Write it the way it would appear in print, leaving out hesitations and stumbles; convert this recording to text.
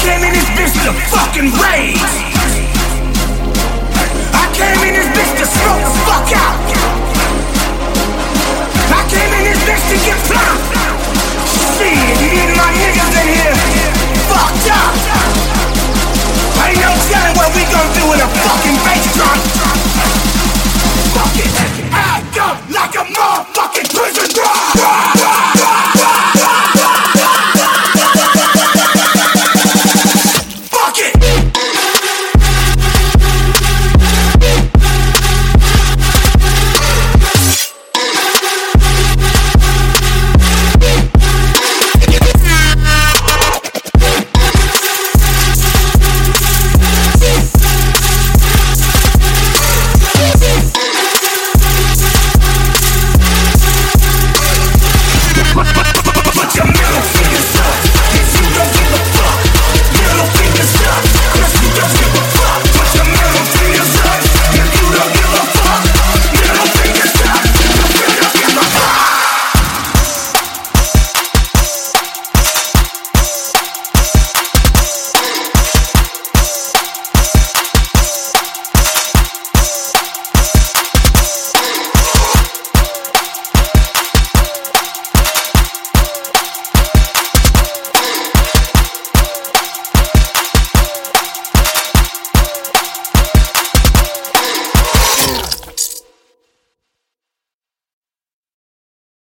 came in this bitch to fucking rage. I came in this bitch to smoke the fuck out. I came in this bitch to get fly. Shit, you need my niggas in here.